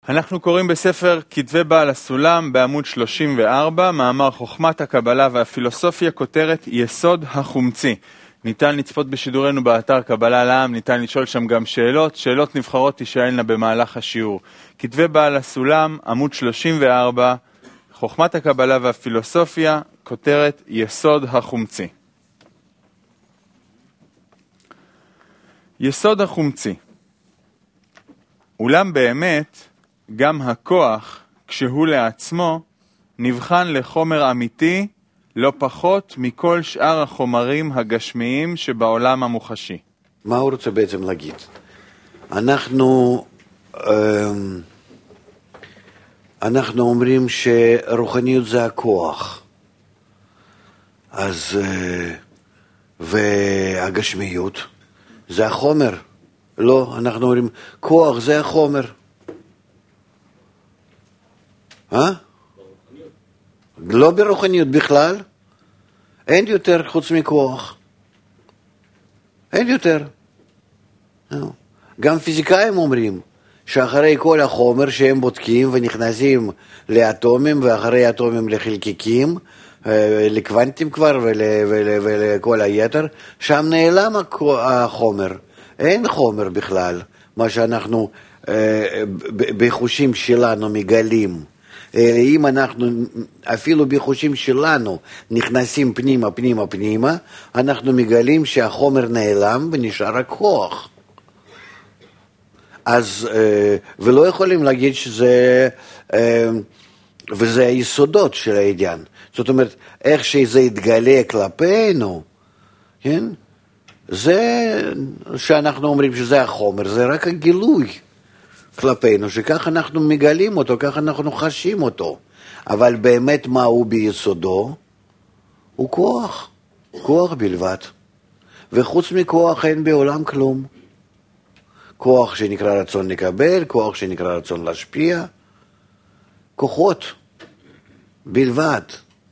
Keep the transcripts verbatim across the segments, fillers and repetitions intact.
אנחנו קוראים בספר כתבי בעל הסולם בעמוד שלושים וארבע, מאמר חוכמת הקבלה והפילוסופיה, כותרת יסוד החומצי. ניתן לצפות בשידורנו באתר קבלה לעם, ניתן לשאול שם גם שאלות, שאלות נבחרות תשאלנה במהלך השיעור. כתבי בעל הסולם, עמוד שלושים וארבע, חוכמת הקבלה והפילוסופיה, כותרת יסוד החומצי. יסוד החומצי. אולם באמת, גם הכוח, כשהוא לעצמו, נבחן לחומר אמיתי, לא פחות מכל שאר החומרים הגשמיים שבעולם המוחשי. מה הוא רוצה בעצם להגיד? אנחנו, אנחנו אומרים שרוחניות זה הכוח. אז, והגשמיות זה החומר. לא, אנחנו אומרים, כוח זה החומר. אה? לא ברוחניות בכלל. אין יותר חוץ מכוח. אין יותר. גם פיזיקאים אומרים שאחרי כל החומר שהם בודקים ונכנסים לאטומים, ואחרי אטומים לחלקיקים, לקוונטים כבר ול, ול, ולכל היתר, שם נעלם החומר. אין חומר בכלל, מה שאנחנו בחושים שלנו מגלים. אם אנחנו אפילו בחושים שלנו נכנסים פנימה פנימה פנימה, אנחנו מגלים שהחומר נעלם ונשאר הכוח. אז ולא יכולים להגיד שזה וזה היסודות של העניין. זאת אומרת, איך שזה יתגלה כלפינו, כן? זה שאנחנו אומרים שזה החומר, זה רק הגילוי כלפינו, שכך אנחנו מגלים אותו, כך אנחנו חשים אותו. אבל באמת מה הוא ביסודו? הוא כוח, כוח בלבד. וחוץ מכוח אין בעולם כלום. כוח שנקרא רצון לקבל, כוח שנקרא רצון להשפיע, כוחות בלבד.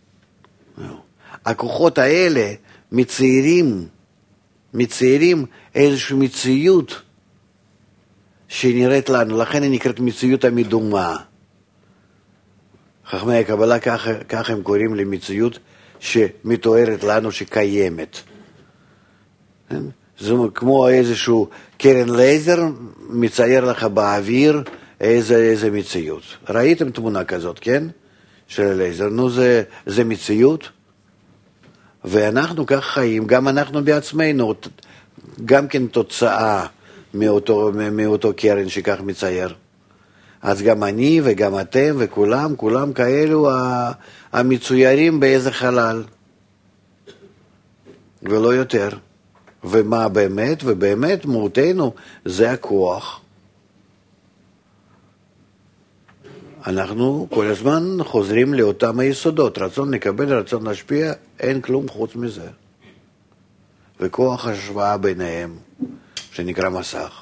הכוחות האלה מציירים, מציירים איזושהי מציאות שנראית לנו, לכן היא נקראת מציאות המדומה. חכמי הקבלה כך, כך הם קוראים למציאות שמתוארת לנו שקיימת. זה כמו איזשהו קרן לייזר מצייר לך באוויר איזה, איזה מציאות. ראיתם תמונה כזאת, כן? של לייזר. נו, זה, זה מציאות. ואנחנו כך חיים, גם אנחנו בעצמנו, גם כן תוצאה מאותו, מאותו קרן שכך מצייר. אז גם אני וגם אתם וכולם, כולם כאלו המצוירים באיזה חלל. ולא יותר. ומה באמת? ובאמת מהותנו זה הכוח. אנחנו כל הזמן חוזרים לאותם היסודות. רצון לקבל, רצון להשפיע, אין כלום חוץ מזה. וכוח השוואה ביניהם, שנקרא מסך.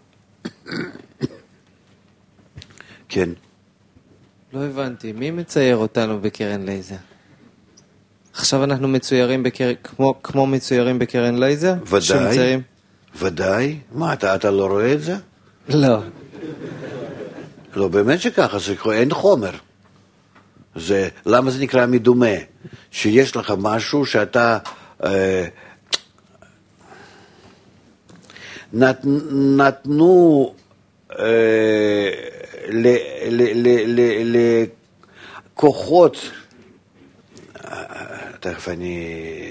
כן. לא הבנתי, מי מצייר אותנו בקרן לייזר? עכשיו אנחנו מצוירים בקרן, כמו, כמו מצוירים בקרן לייזר? ודאי, שמציירים... ודאי. מה, אתה, אתה לא רואה את זה? לא. לא, באמת שככה, זה, אין חומר. זה, למה זה נקרא מדומה? שיש לך משהו שאתה... אה, נת, נתנו אה, ל, ל, ל, ל, לכוחות... תכף אני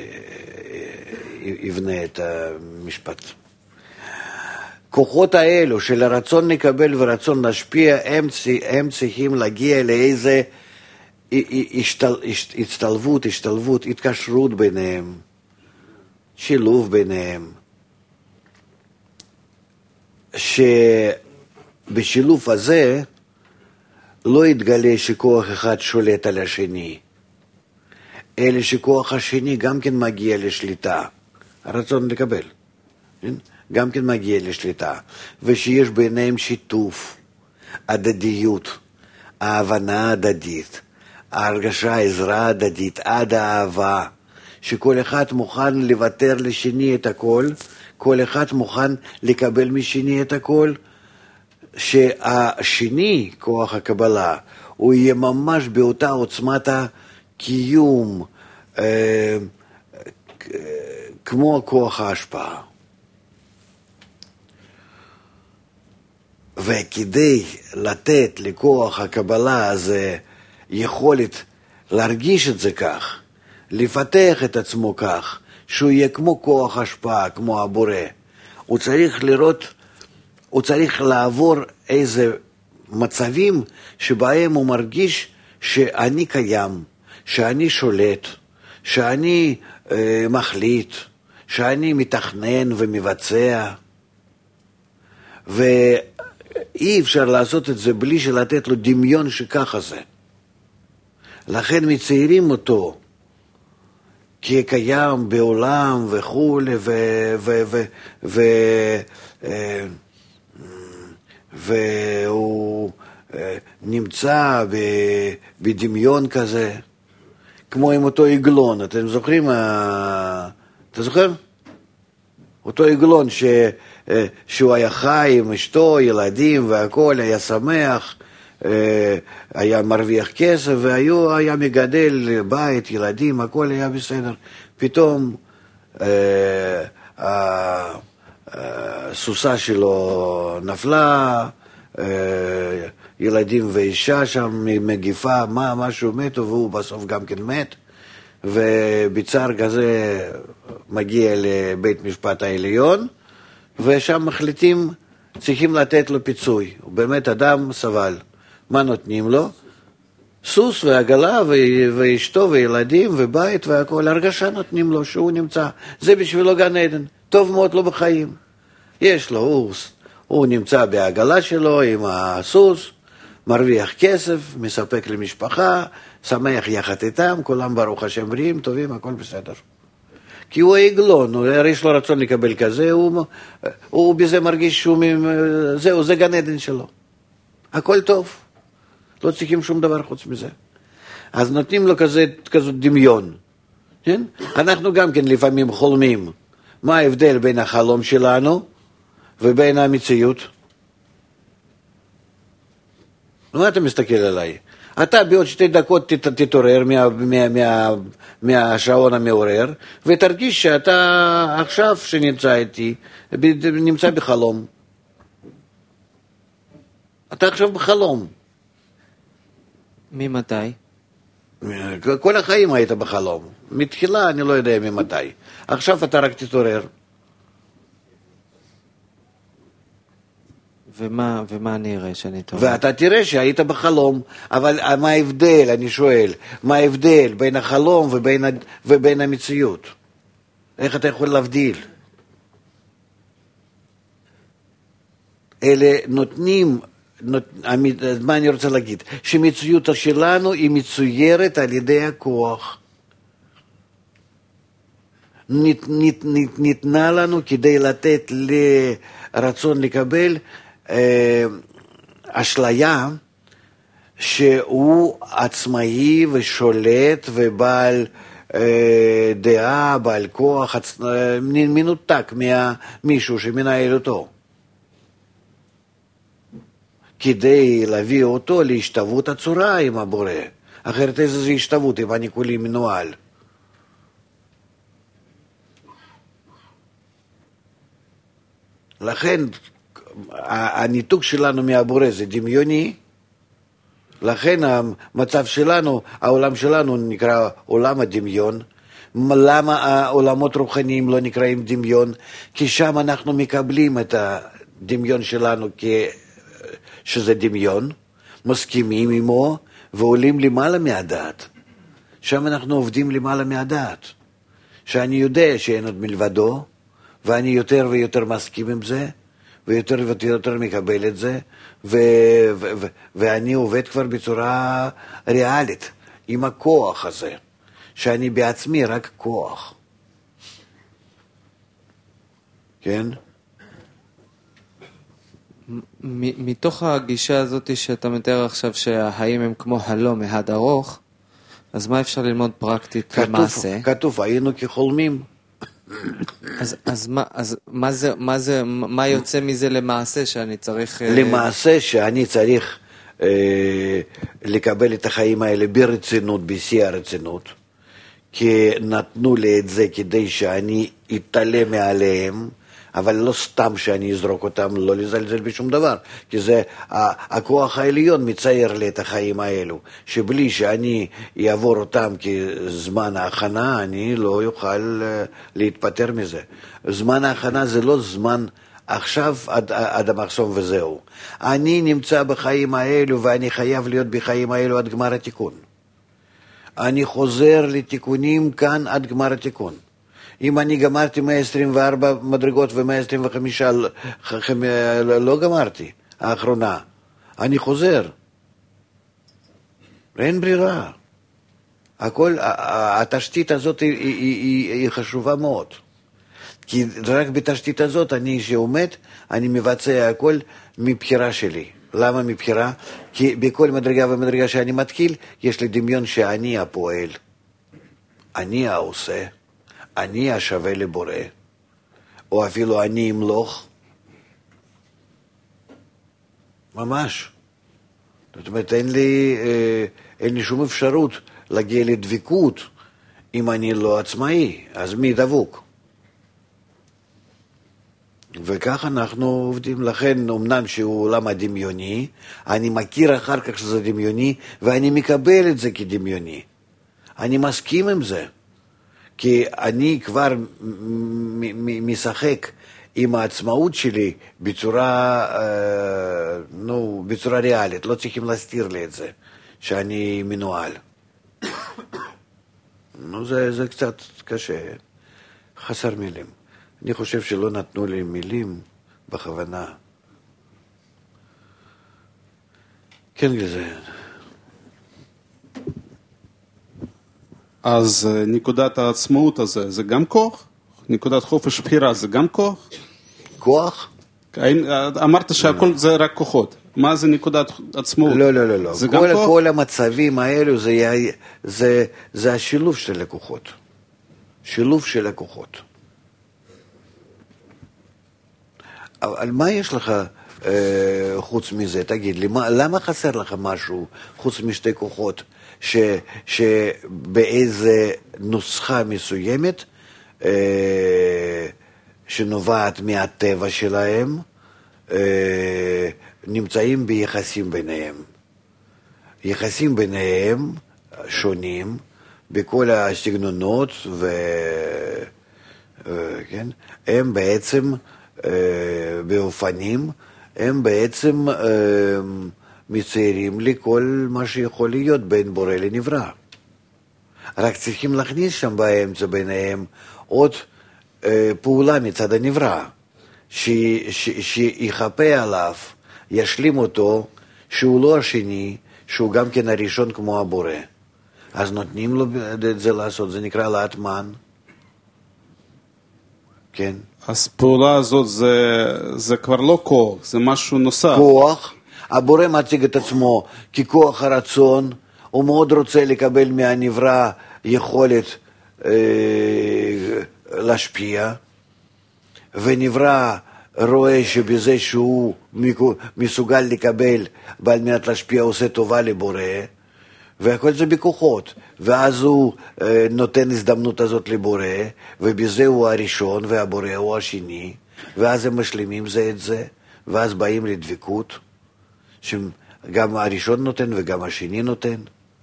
אבנה את המשפט. כוחות האלו של הרצון לקבל ורצון להשפיע, הם, הם צריכים להגיע לאיזה השתל, השתלבות, השתלבות, התקשרות ביניהם, שילוב ביניהם, שבשילוב הזה לא יתגלה שכוח אחד שולט על השני, אלא שכוח השני גם כן מגיע לשליטה, הרצון לקבל, גם כן מגיע לשליטה, ושיש ביניהם שיתוף, הדדיות, ההבנה הדדית, ההרגשה, העזרה הדדית, עד האהבה, שכל אחד מוכן לוותר לשני את הכל, כל אחד מוכן לקבל משני את הכל, שהשני, כוח הקבלה, הוא יהיה ממש באותה עוצמת הקיום, אה, כמו כוח ההשפעה. וכדי לתת לכוח הקבלה הזה יכולת להרגיש את זה כך, לפתח את עצמו כך, שהוא יהיה כמו כוח השפעה, כמו הבורא, הוא צריך לראות, הוא צריך לעבור איזה מצבים שבהם הוא מרגיש שאני קיים, שאני שולט, שאני אה, מחליט, שאני מתכנן ומבצע, ואי אפשר לעשות את זה בלי שלתת לו דמיון שככה זה. לכן מציירים אותו כקיים בעולם וכו' ו... ו... ו... ו... והוא נמצא בדמיון כזה, כמו עם אותו עגלון. אתם זוכרים? אתה זוכר? אותו עגלון ש... שהוא היה חי עם אשתו, ילדים והכל, היה שמח, היה מרוויח כסף, והיה מגדל בית, ילדים, הכל היה בסדר. פתאום הסוסה שלו נפלה, ילדים ואישה שם מגיפה, מה, משהו מתו, והוא בסוף גם כן מת, ובצער כזה מגיע לבית משפט העליון, ושם מחליטים, צריכים לתת לו פיצוי. הוא באמת אדם סבל. מה נותנים לו? סוס ועגלה ואשתו וילדים ובית והכל. הרגשה נותנים לו שהוא נמצא. זה בשבילו גן עדן. טוב מאוד לו בחיים. יש לו, הוא, הוא נמצא בעגלה שלו עם הסוס, מרוויח כסף, מספק למשפחה, שמח יחד איתם, כולם ברוך השם בריאים, טובים, הכל בסדר. כי הוא העגלון, הרי יש לו רצון לקבל כזה, הוא, הוא בזה מרגיש שהוא, זהו, זה גן עדן שלו. הכל טוב, לא צריכים שום דבר חוץ מזה. אז נותנים לו כזה, כזה דמיון. כן? אנחנו גם כן לפעמים חולמים. מה ההבדל בין החלום שלנו ובין המציאות? מה אתה מסתכל עליי? אתה בעוד שתי דקות תתעורר מה, מה, מה, מהשעון המעורר, ותרגיש שאתה עכשיו שנמצא איתי, נמצא בחלום. אתה עכשיו בחלום. ממתי? כל החיים היית בחלום. מתחילה אני לא יודע ממתי. עכשיו אתה רק תתעורר. ומה, ומה אני אראה שאני טוב? ואתה תראה שהיית בחלום, אבל מה ההבדל, אני שואל, מה ההבדל בין החלום ובין, ובין המציאות? איך אתה יכול להבדיל? אלה נותנים, נות, מה אני רוצה להגיד? שמציאות שלנו היא מצוירת על ידי הכוח. נת, נת, נת, ניתנה לנו כדי לתת לרצון לקבל אשליה שהוא עצמאי ושולט ובעל דעה, בעל כוח, מנותק ממישהו שמנהל אותו, כדי להביא אותו להשתוות הצורה עם הבורא. אחרת איזה זה השתוות אם אני כולי מנוהל? לכן הניתוק שלנו מהבורא זה דמיוני, לכן המצב שלנו, העולם שלנו נקרא עולם הדמיון. למה העולמות רוחניים לא נקראים דמיון? כי שם אנחנו מקבלים את הדמיון שלנו שזה דמיון, מסכימים עמו ועולים למעלה מהדעת. שם אנחנו עובדים למעלה מהדעת, שאני יודע שאין עוד מלבדו, ואני יותר ויותר מסכים עם זה, ויותר ויותר מקבל את זה, ו- ו- ו- ואני עובד כבר בצורה ריאלית, עם הכוח הזה, שאני בעצמי רק כוח. כן? מתוך הגישה הזאת שאתה מתאר עכשיו שהחיים הם כמו הלא מהד ארוך, אז מה אפשר ללמוד פרקטית למעשה? כתוב, היינו כחולמים. אז, אז, מה, אז מה, זה, מה, זה, מה יוצא מזה למעשה שאני צריך... למעשה שאני צריך אה, לקבל את החיים האלה ברצינות, בשיא הרצינות, כי נתנו לי את זה כדי שאני אתעלם מעליהם, אבל לא סתם שאני אזרוק אותם, לא לזלזל בשום דבר, כי זה הכוח העליון מצייר לי את החיים האלו, שבלי שאני אעבור אותם כזמן ההכנה, אני לא יוכל להתפטר מזה. זמן ההכנה זה לא זמן עכשיו עד, עד המחסום וזהו. אני נמצא בחיים האלו ואני חייב להיות בחיים האלו עד גמר התיקון. אני חוזר לתיקונים כאן עד גמר התיקון. אם אני גמרתי מאה עשרים וארבע מדרגות ו-מאה עשרים וחמש לא גמרתי, האחרונה, אני חוזר. אין ברירה. הכל, התשתית הזאת היא, היא, היא, היא חשובה מאוד. כי רק בתשתית הזאת, אני שעומד, אני מבצע הכל מבחירה שלי. למה מבחירה? כי בכל מדרגה ומדרגה שאני מתחיל, יש לי דמיון שאני הפועל. אני העושה. אני השווה לבורא, או אפילו אני אמלוך, ממש. זאת אומרת, אין לי, אין לי שום אפשרות להגיע לדבקות אם אני לא עצמאי, אז מי דבוק? וכך אנחנו עובדים, לכן אמנם שהוא עולם הדמיוני, אני מכיר אחר כך שזה דמיוני, ואני מקבל את זה כדמיוני. אני מסכים עם זה. כי אני כבר משחק עם העצמאות שלי בצורה, נו, בצורה ריאלית, לא צריכים להסתיר לי את זה, שאני מנוהל. נו, זה, זה קצת קשה, חסר מילים. אני חושב שלא נתנו לי מילים בכוונה. כן, זה... אז נקודת העצמאות הזה, זה גם כוח? נקודת חופש בחירה זה גם כוח? כוח? אמרת שהכל זה רק כוחות. מה זה נקודת עצמאות? לא, לא, לא, לא. זה כל, גם כוח? כל המצבים האלו זה, זה, זה השילוב של הכוחות. שילוב של הכוחות. אבל מה יש לך אה, חוץ מזה? תגיד לי, מה, למה חסר לך משהו חוץ משתי כוחות? ש, שבאיזה נוסחה מסוימת אה, שנובעת מהטבע שלהם אה, נמצאים ביחסים ביניהם. יחסים ביניהם שונים בכל הסגנונות ו, אה, כן? הם בעצם אה, באופנים, הם בעצם אה, מציירים לי כל מה שיכול להיות בין בורא לנברא. רק צריכים להכניס שם באמצע ביניהם עוד אה, פעולה מצד הנברא, שיחפה עליו, ישלים אותו, שהוא לא השני, שהוא גם כן הראשון כמו הבורא. אז נותנים לו את זה לעשות, זה נקרא לאטמן. כן. אז פעולה הזאת זה, זה כבר לא כוח, זה משהו נוסף. כוח. הבורא מציג את עצמו ככוח הרצון, הוא מאוד רוצה לקבל מהנברא יכולת אה, להשפיע, ונברא רואה שבזה שהוא מסוגל לקבל ועל מנת להשפיע עושה טובה לבורא, והכל זה בכוחות, ואז הוא אה, נותן הזדמנות הזאת לבורא, ובזה הוא הראשון והבורא הוא השני, ואז הם משלימים זה את זה, ואז באים לדבקות, שגם הראשון נותן וגם השני נותן.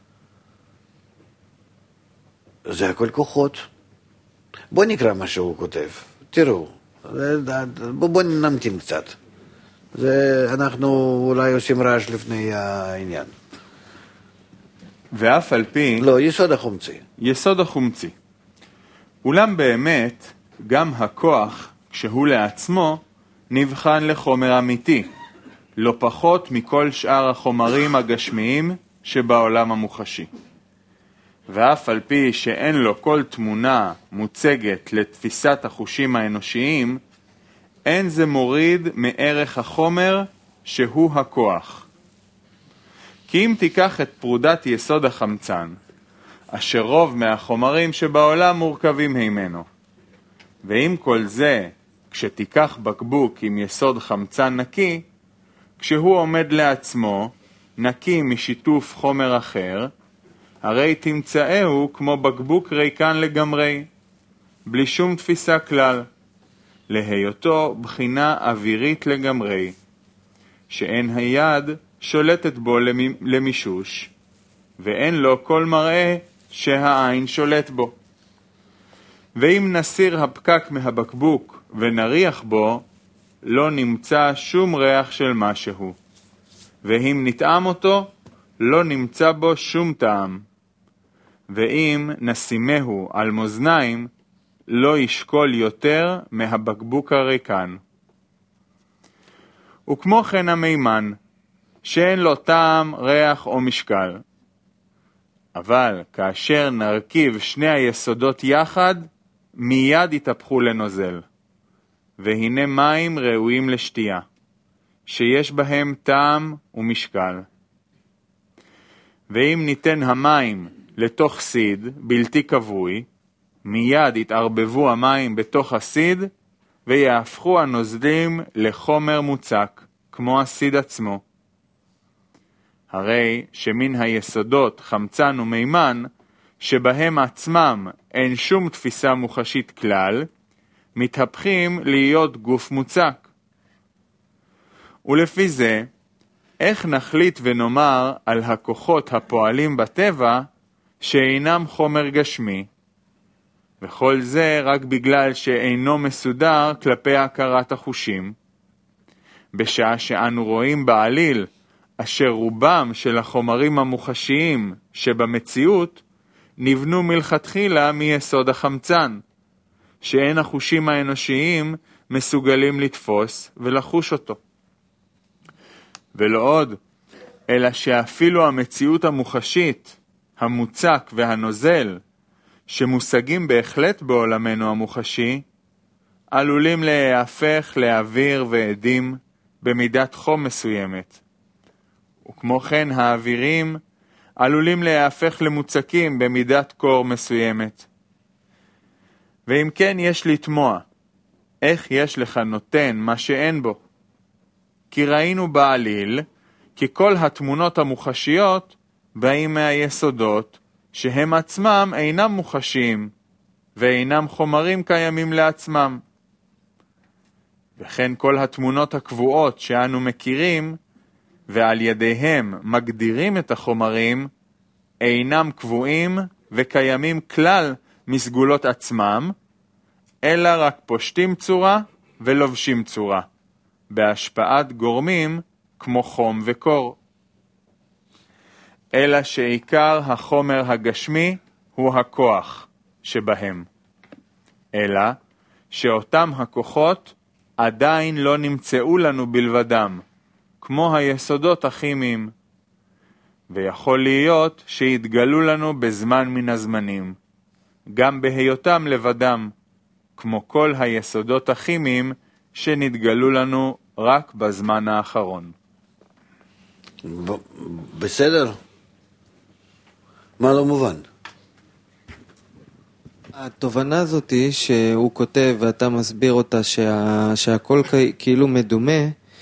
זה הכל כוחות. בוא נקרא מה שהוא כותב. תראו, בוא נמתין קצת. זה, אנחנו אולי עושים רעש לפני העניין. ואף על פי... לא, יסוד החומצי. יסוד החומצי. אולם באמת, גם הכוח, כשהוא לעצמו, נבחן לחומר אמיתי. לא פחות מכל שאר החומרים הגשמיים שבעולם המוחשי. ואף על פי שאין לו כל תמונה מוצגת לתפיסת החושים האנושיים, אין זה מוריד מערך החומר שהוא הכוח. כי אם תיקח את פרודת יסוד החמצן, אשר רוב מהחומרים שבעולם מורכבים ממנו, ועם כל זה, כשתיקח בקבוק עם יסוד חמצן נקי, כשהוא עומד לעצמו, נקי משיתוף חומר אחר, הרי תמצאהו כמו בקבוק ריקן לגמרי, בלי שום תפיסה כלל, להיותו בחינה אווירית לגמרי, שאין היד שולטת בו למישוש, ואין לו כל מראה שהעין שולט בו. ואם נסיר הפקק מהבקבוק ונריח בו, לא נמצא שום ריח של משהו, ואם נטעם אותו, לא נמצא בו שום טעם. ואם נשימהו על מאזניים, לא ישקול יותר מהבקבוק הריקן. וכמו כן המימן, שאין לו טעם, ריח או משקל. אבל כאשר נרכיב שני היסודות יחד, מיד יתהפכו לנוזל. והנה מים ראויים לשתייה, שיש בהם טעם ומשקל. ואם ניתן המים לתוך סיד בלתי כבוי, מיד יתערבבו המים בתוך הסיד, ויהפכו הנוזלים לחומר מוצק, כמו הסיד עצמו. הרי שמן היסודות חמצן ומימן, שבהם עצמם אין שום תפיסה מוחשית כלל, מתהפכים להיות גוף מוצק. ולפי זה, איך נחליט ונאמר על הכוחות הפועלים בטבע שאינם חומר גשמי, וכל זה רק בגלל שאינו מסודר כלפי הכרת החושים, בשעה שאנו רואים בעליל אשר רובם של החומרים המוחשיים שבמציאות נבנו מלכתחילה מיסוד החמצן, שאין החושים האנושיים מסוגלים לתפוס ולחוש אותו. ולא עוד, אלא שאפילו המציאות המוחשית, המוצק והנוזל, שמושגים בהחלט בעולמנו המוחשי, עלולים להיהפך לאוויר ועדים במידת חום מסוימת. וכמו כן האווירים עלולים להיהפך למוצקים במידת קור מסוימת. ואם כן יש לתמוע, איך יש לך נותן מה שאין בו? כי ראינו בעליל, כי כל התמונות המוחשיות באים מהיסודות, שהם עצמם אינם מוחשיים, ואינם חומרים קיימים לעצמם. וכן כל התמונות הקבועות שאנו מכירים, ועל ידיהם מגדירים את החומרים, אינם קבועים וקיימים כלל מסגולות עצמם, אלא רק פושטים צורה ולובשים צורה, בהשפעת גורמים כמו חום וקור. אלא שעיקר החומר הגשמי הוא הכוח שבהם. אלא שאותם הכוחות עדיין לא נמצאו לנו בלבדם, כמו היסודות הכימיים, ויכול להיות שיתגלו לנו בזמן מן הזמנים, גם בהיותם לבדם, כמו כל היסודות הכימיים שנתגלו לנו רק בזמן האחרון. ב- בסדר? מה לא מובן? התובנה הזאת היא שהוא כותב ואתה מסביר אותה שה, שהכל כאילו מדומה,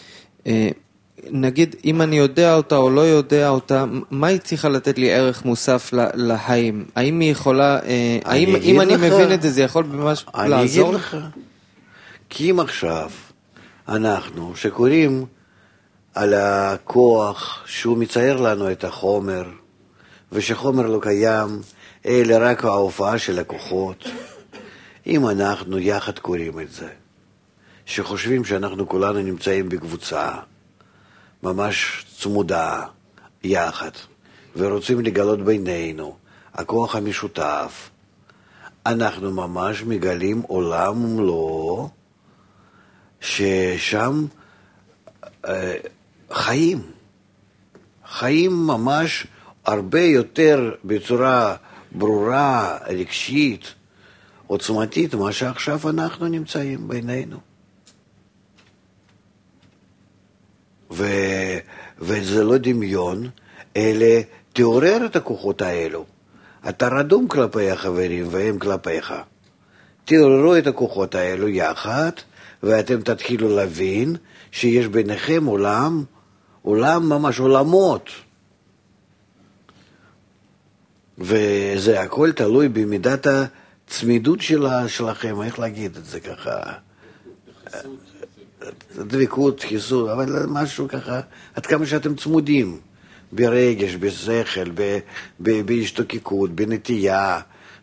נגיד אם אני יודע אותה או לא יודע אותה, מה היא צריכה לתת לי ערך מוסף להיים? האם היא יכולה, האם אם אני מבין את זה, זה יכול ממש לעזור? אני אגיד לך, כי אם עכשיו אנחנו שקוראים על הכוח שהוא מצייר לנו את החומר, ושחומר לא קיים, אלא רק ההופעה של הכוחות, אם אנחנו יחד קוראים את זה, שחושבים שאנחנו כולנו נמצאים בקבוצה, ממש צמודה, יחד, ורוצים לגלות בינינו, הכוח המשותף, אנחנו ממש מגלים עולם ומלואו, ששם אה, חיים, חיים ממש הרבה יותר בצורה ברורה, רגשית, עוצמתית, מה שעכשיו אנחנו נמצאים בינינו. ו... וזה לא דמיון, אלא תעורר את הכוחות האלו. אתה רדום כלפי החברים והם כלפיך. תעוררו את הכוחות האלו יחד, ואתם תתחילו להבין שיש ביניכם עולם, עולם ממש עולמות. וזה הכל תלוי במידת הצמידות שלה, שלכם, איך להגיד את זה ככה? דבקות, חיסור, אבל משהו ככה, עד כמה שאתם צמודים, ברגש, בשכל, בהשתוקקות, בנטייה,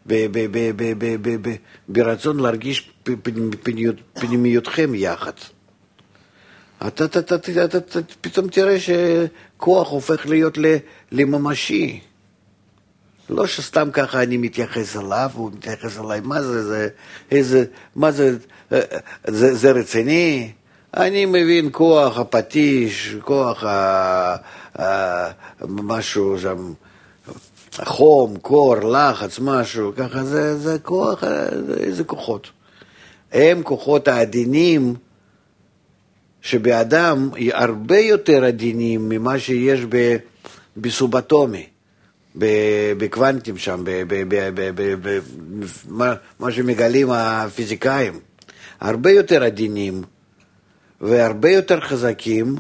ברצון להרגיש פנימיותכם יחד. אתה פתאום תראה שכוח הופך להיות לממשי. לא שסתם ככה אני מתייחס אליו, הוא מתייחס אליי, מה זה, זה, איזה, מה זה, זה, זה רציני? אני מבין כוח הפטיש, כוח ה, ה, משהו שם, חום, קור, לחץ, משהו, ככה זה, זה כוח, איזה כוחות. הם כוחות העדינים שבאדם הרבה יותר עדינים ממה שיש בסובטומי. בקוונטים שם, מה שמגלים הפיזיקאים, הרבה יותר עדינים והרבה יותר חזקים,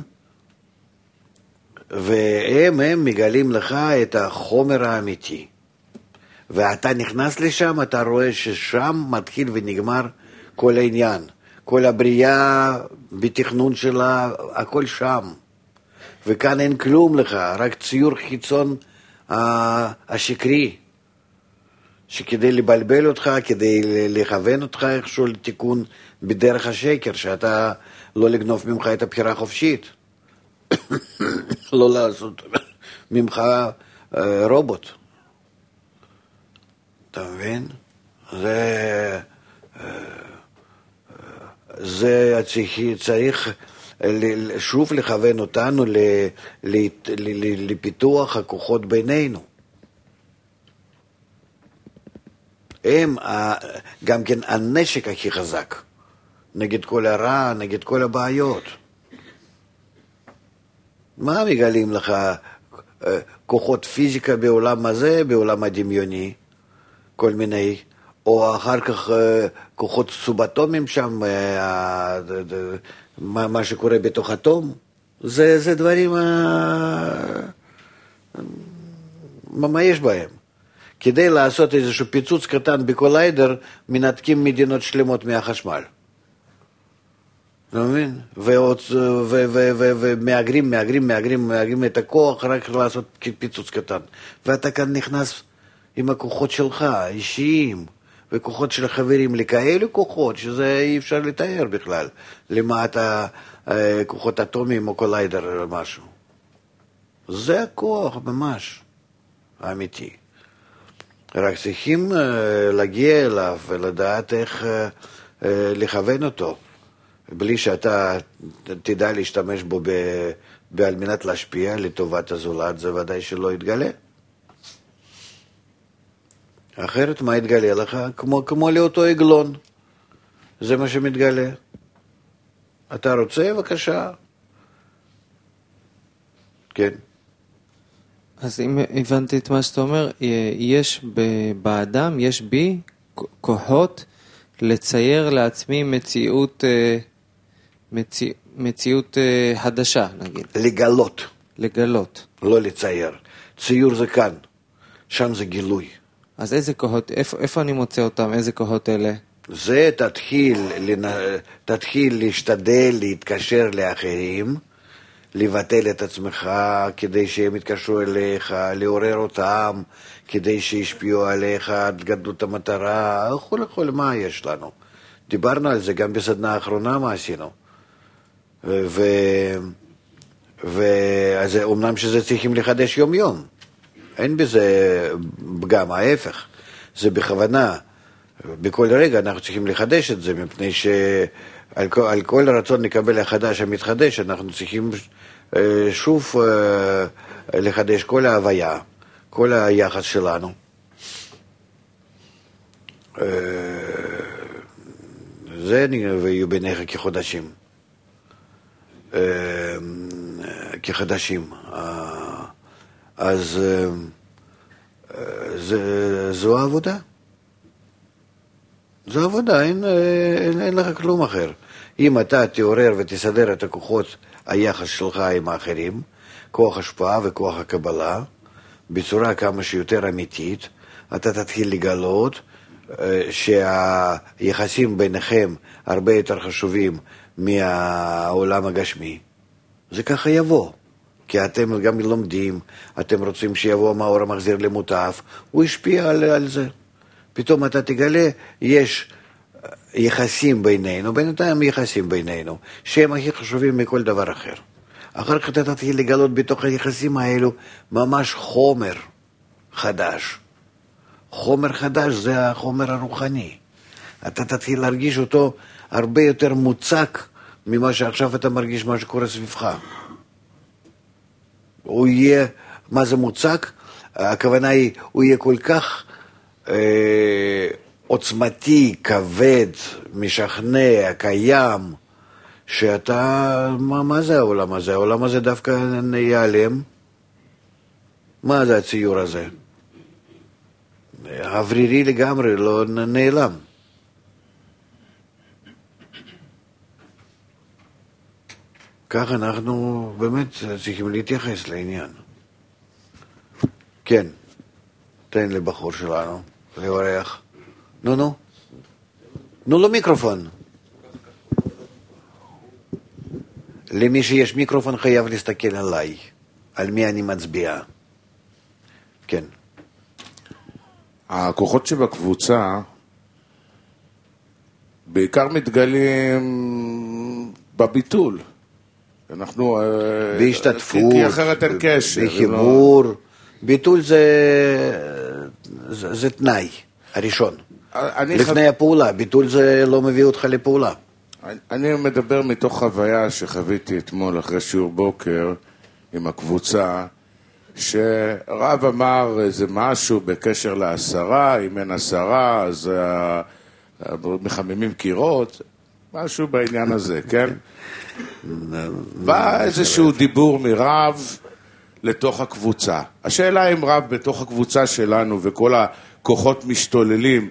והם הם מגלים לך את החומר האמיתי. ואתה נכנס לשם, אתה רואה ששם מתחיל ונגמר כל העניין. כל הבריאה בתכנון שלה, הכל שם. וכאן אין כלום לך, רק ציור חיצון השקרי, שכדי לבלבל אותך, כדי לכוון אותך איכשהו לתיקון בדרך השקר, שאתה לא לגנוב ממך את הבחירה החופשית, לא לעשות ממך רובוט. אתה מבין? זה זה צריך שוב לכוון אותנו לפיתוח הכוחות בינינו. הם גם כן הנשק הכי חזק נגד כל הרע, נגד כל הבעיות. מה מגלים לך כוחות פיזיקה בעולם הזה, בעולם הדמיוני, כל מיני, או אחר כך כוחות סובטומיים שם, מה, מה שקורה בתוך אטום, זה, זה דברים, מה, מה יש בהם? כדי לעשות איזשהו פיצוץ קטן בקוליידר, מנתקים מדינות שלמות מהחשמל. אתה מבין? ומאגרים, מאגרים, מאגרים, מאגרים את הכוח רק לעשות פיצוץ קטן. ואתה כאן נכנס עם הכוחות שלך, אישיים, וכוחות של החברים לכאלו כוחות, שזה אי אפשר לתאר בכלל, למעט כוחות אטומיים או קוליידר או משהו. זה הכוח ממש האמיתי. רק צריכים להגיע אליו ולדעת איך לכוון אותו, בלי שאתה תדע להשתמש בו על מנת להשפיע לטובת הזולת, זה ודאי שלא יתגלה. אחרת מה יתגלה לך? כמו, כמו לאותו עגלון. זה מה שמתגלה. אתה רוצה? בבקשה. כן. אז אם הבנתי את מה שאתה אומר, יש באדם, יש בי כוחות לצייר לעצמי מציאות, מציא, מציאות חדשה, נגיד. לגלות. לגלות. לא לצייר. ציור זה כאן. שם זה גילוי. אז איזה כוחות, איפה, איפה אני מוצא אותם, איזה כוחות אלה? זה תתחיל, תתחיל להשתדל להתקשר לאחרים, לבטל את עצמך כדי שהם יתקשרו אליך, לעורר אותם, כדי שישפיעו עליך עד גדלות המטרה, כל כל מה יש לנו. דיברנו על זה גם בסדנה האחרונה מה עשינו. ו... ואז אומנם שזה צריכים לחדש יום יום. אין בזה פגם, ההפך. זה בכוונה. בכל רגע אנחנו צריכים לחדש את זה, מפני שעל כל, על כל רצון לקבל החדש המתחדש, אנחנו צריכים שוב לחדש כל ההוויה, כל היחס שלנו. זה ויהיו ביניך כחודשים. כחדשים. אז זה, זו העבודה. זה עבודה, אין, אין, אין לך כלום אחר. אם אתה תעורר ותסדר את הכוחות היחס שלך עם האחרים, כוח השפעה וכוח הקבלה, בצורה כמה שיותר אמיתית, אתה תתחיל לגלות שהיחסים ביניכם הרבה יותר חשובים מהעולם הגשמי. זה ככה יבוא, כי אתם גם לומדים, אתם רוצים שיבוא מאור המחזיר למוטף, הוא השפיע על, על זה. פתאום אתה תגלה, יש יחסים בינינו, בינתיים יחסים בינינו, שהם הכי חשובים מכל דבר אחר. אחר כך אתה תתחיל לגלות בתוך היחסים האלו ממש חומר חדש. חומר חדש זה החומר הרוחני. אתה תתחיל להרגיש אותו הרבה יותר מוצק ממה שעכשיו אתה מרגיש מה שקורה סביבך. הוא יהיה, מה זה מוצק? הכוונה היא, הוא יהיה כל כך אה, עוצמתי, כבד, משכנע, קיים, שאתה, מה, מה זה העולם הזה? העולם הזה דווקא ייעלם. מה זה הציור הזה? אוורירי לגמרי, לא נעלם. כך אנחנו באמת צריכים להתייחס לעניין. כן, תן לבחור שלנו, לאורח. נו, נו. נו לו מיקרופון. למי שיש מיקרופון חייב להסתכל עליי, על מי אני מצביע. כן. הכוחות שבקבוצה בעיקר מתגלים בביטול. אנחנו... בהשתתפות, כי אחרת אין קשר. בחיבור. ביטול זה, זה, זה תנאי הראשון. לפני הפעולה. ביטול זה לא מביא אותך לפעולה. אני מדבר מתוך חוויה שחוויתי אתמול אחרי שיעור בוקר עם הקבוצה, שרב אמר איזה משהו בקשר לעשרה, אם אין עשרה, אז מחממים קירות, משהו בעניין הזה, כן? בא איזשהו דיבור מרב לתוך הקבוצה. השאלה אם רב בתוך הקבוצה שלנו וכל הכוחות משתוללים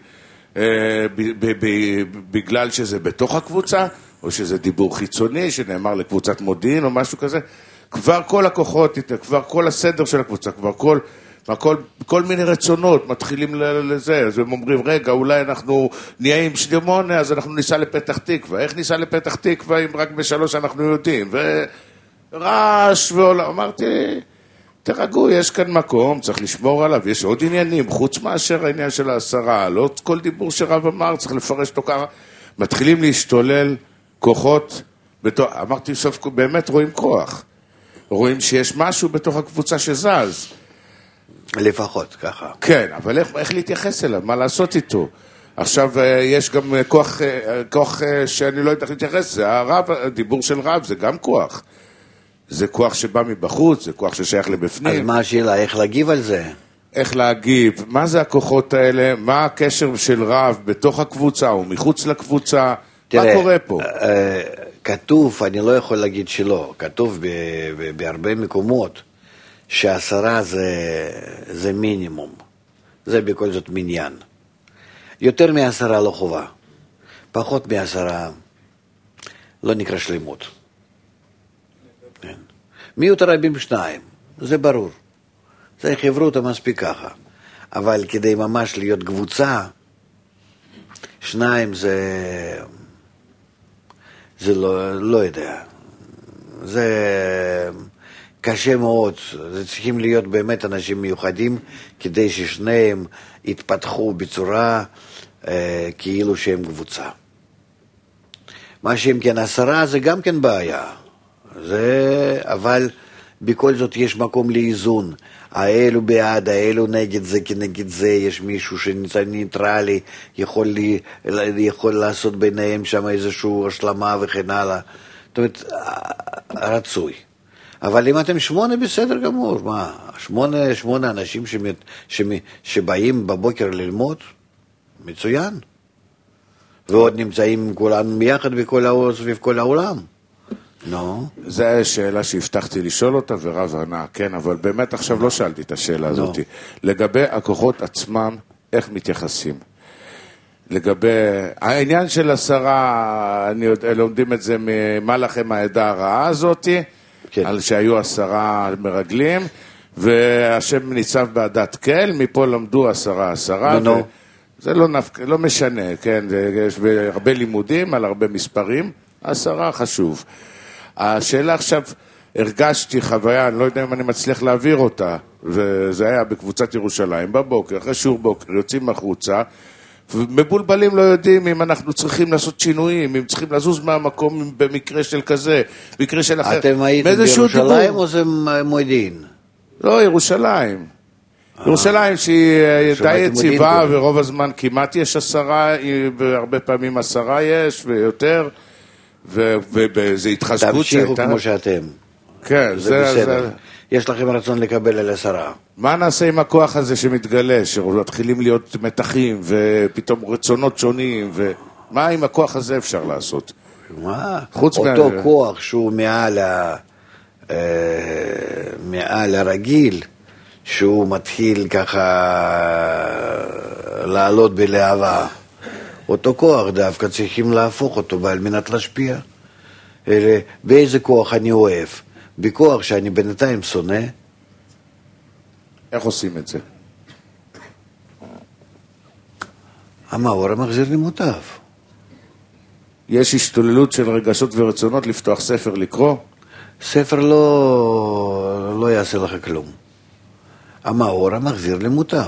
בגלל שזה בתוך הקבוצה, או שזה דיבור חיצוני שנאמר לקבוצת מודיעין או משהו כזה, כבר כל הכוחות, כבר כל הסדר של הקבוצה, כבר כל, כל, כל מיני רצונות מתחילים לזה, אז הם אומרים, רגע, אולי אנחנו נהיה עם שדימונה, אז אנחנו ניסע לפתח תקווה. איך ניסע לפתח תקווה אם רק בשלוש אנחנו יודעים? ורעש ועולה, אמרתי, תרגעו, יש כאן מקום, צריך לשמור עליו, יש עוד עניינים, חוץ מאשר העניין של העשרה, לא כל דיבור שרב אמר, צריך לפרש אותו ככה, מתחילים להשתולל כוחות, בתוך, אמרתי סוף, באמת רואים כוח. רואים שיש משהו בתוך הקבוצה שזז. לפחות, ככה. כן, אבל איך, איך להתייחס אליו? מה לעשות איתו? עכשיו, יש גם כוח, כוח שאני לא יודע איך להתייחס, זה הרב, הדיבור של רב, זה גם כוח. זה כוח שבא מבחוץ, זה כוח ששייך לבפנים. אז מה השאלה? איך להגיב על זה? איך להגיב? מה זה הכוחות האלה? מה הקשר של רב בתוך הקבוצה או מחוץ לקבוצה? תראה, מה קורה פה? אה, כתוב, אני לא יכול להגיד שלא, כתוב ב, ב, בהרבה מקומות שעשרה זה, זה מינימום. זה בכל זאת מניין. יותר מעשרה לא חובה. פחות מעשרה לא נקרא שלמות. כן. מיעוט הרבים שניים, זה ברור. זה חברות המספיק ככה. אבל כדי ממש להיות קבוצה, שניים זה... זה לא, לא יודע. זה קשה מאוד. זה צריכים להיות באמת אנשים מיוחדים כדי ששניהם יתפתחו בצורה אה, כאילו שהם קבוצה. מה שאם כן עשרה זה גם כן בעיה. זה, אבל בכל זאת יש מקום לאיזון. האלו בעד, האלו נגד זה, כנגד זה יש מישהו שנמצא ניטרלי, יכול, לי, יכול לעשות ביניהם שם איזושהי השלמה וכן הלאה. זאת אומרת, רצוי. אבל אם אתם שמונה בסדר גמור, מה? שמונה, שמונה אנשים שמת, שמת, שבאים בבוקר ללמוד, מצוין. ועוד נמצאים כולנו ביחד סביב כל העולם. לא. זו שאלה שהבטחתי לשאול אותה ורב ענה, כן, אבל באמת עכשיו לא שאלתי את השאלה הזאת. לגבי הכוחות עצמם, איך מתייחסים? לגבי העניין של עשרה, אני יודע, לומדים את זה ממה לכם העדה הרעה הזאת, כן. על שהיו עשרה מרגלים, והשם ניצב בעדת כל, מפה למדו עשרה עשרה, נו, נו. זה לא, נפק, לא משנה, כן, יש הרבה לימודים על הרבה מספרים, עשרה חשוב. השאלה עכשיו, הרגשתי חוויה, אני לא יודע אם אני מצליח להעביר אותה, וזה היה בקבוצת ירושלים, בבוקר, אחרי שיעור בוקר, יוצאים החוצה, ומבולבלים לא יודעים אם אנחנו צריכים לעשות שינויים, אם צריכים לזוז מהמקום במקרה של כזה, במקרה של אחר. אתם הייתם בירושלים או זה מודיעין? לא, ירושלים. ירושלים שהיא די יציבה, ורוב הזמן כמעט יש עשרה, והרבה פעמים עשרה יש, ויותר, וזה התחזקות שהייתה. תמשיכו כמו שאתם. כן, זה בסדר. יש לכם רצון לקבל אל עשרה. מה נעשה עם הכוח הזה שמתגלה, שמתחילים להיות מתחים, ופתאום רצונות שונים, ומה עם הכוח הזה אפשר לעשות? מה? אותו כוח שהוא מעל ה... מעל הרגיל, שהוא מתחיל ככה לעלות בלהבה. אותו כוח דווקא צריכים להפוך אותו, ועל מנת להשפיע. אלה, באיזה כוח אני אוהב? בכוח שאני בינתיים שונא. איך עושים את זה? המאור המחזיר לימודיו. יש השתוללות של רגשות ורצונות לפתוח ספר לקרוא? ספר לא, לא יעשה לך כלום. המאור המחזיר לימודיו.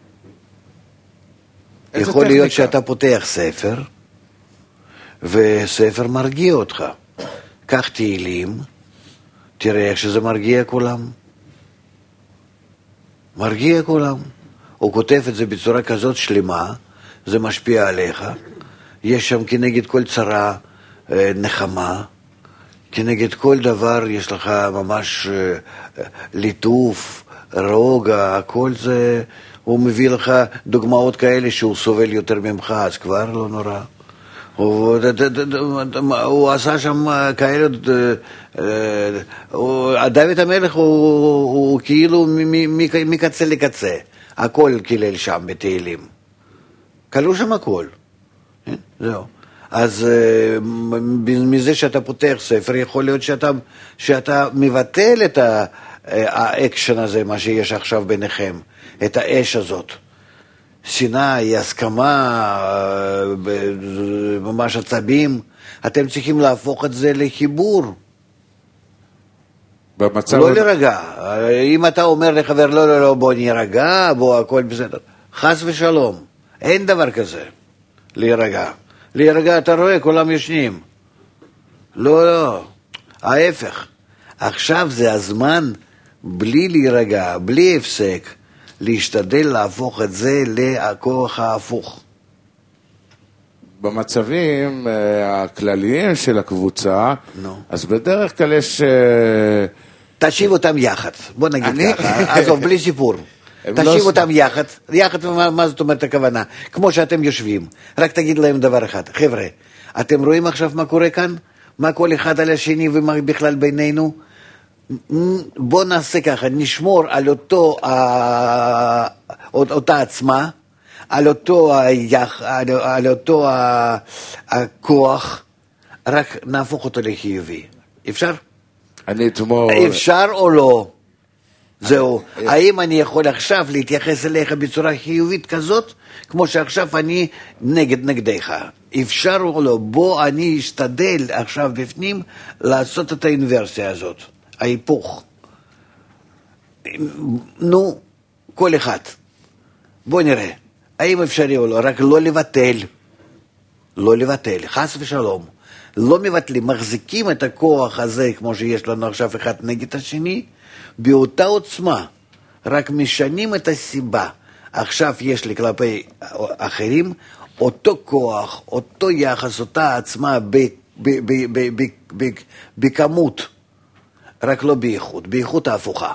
יכול להיות שאתה פותח ספר, וספר מרגיע אותך. קח תהילים, תראה איך שזה מרגיע כולם. מרגיע כולם. הוא כותב את זה בצורה כזאת שלמה, זה משפיע עליך. יש שם כנגד כל צרה נחמה, כנגד כל דבר יש לך ממש ליטוף, רוגע, הכל זה, הוא מביא לך דוגמאות כאלה שהוא סובל יותר ממך, אז כבר לא נורא. הוא, הוא עשה שם כאלה, דוד המלך הוא, הוא כאילו מקצה לקצה, הכל קילל שם בתהילים. קלו שם הכל. זהו. אז מזה שאתה פותח ספר, יכול להיות שאתה, שאתה מבטל את האקשן הזה, מה שיש עכשיו ביניכם, את האש הזאת. שנאה, היא הסכמה, ממש עצבים, אתם צריכים להפוך את זה לחיבור. במצב... לא לרגע. אם אתה אומר לחבר, לא, לא, לא, בוא נרגע, בוא, הכל בסדר. חס ושלום. אין דבר כזה. להירגע. להירגע, אתה רואה, כולם ישנים. לא, לא. ההפך. עכשיו זה הזמן, בלי להירגע, בלי הפסק, להשתדל להפוך את זה לכוח ההפוך. במצבים הכלליים של הקבוצה, no. אז בדרך כלל יש... תשיב אותם יחד, בוא נגיד אני... ככה, עזוב, בלי סיפור. תשיב לא... אותם יחד, יחד, מה, מה זאת אומרת הכוונה? כמו שאתם יושבים, רק תגיד להם דבר אחד, חבר'ה, אתם רואים עכשיו מה קורה כאן? מה כל אחד על השני ומה בכלל בינינו? בוא נעשה ככה, נשמור על אותו, אותה עצמה, על אותו, על, על אותו הכוח, רק נהפוך אותו לחיובי. אפשר? אני אתמול... אפשר או לא? זהו. האם אני יכול עכשיו להתייחס אליך בצורה חיובית כזאת, כמו שעכשיו אני נגד נגדך? אפשר או לא? בוא אני אשתדל עכשיו בפנים לעשות את האינברסיה הזאת. ההיפוך. נו, כל אחד. בוא נראה. האם אפשרי או לא? רק לא לבטל. לא לבטל. חס ושלום. לא מבטלים. מחזיקים את הכוח הזה, כמו שיש לנו עכשיו אחד נגד השני, באותה עוצמה. רק משנים את הסיבה. עכשיו יש לי כלפי אחרים, אותו כוח, אותו יחס, אותה עצמה בכמות. רק לא באיכות, באיכות ההפוכה.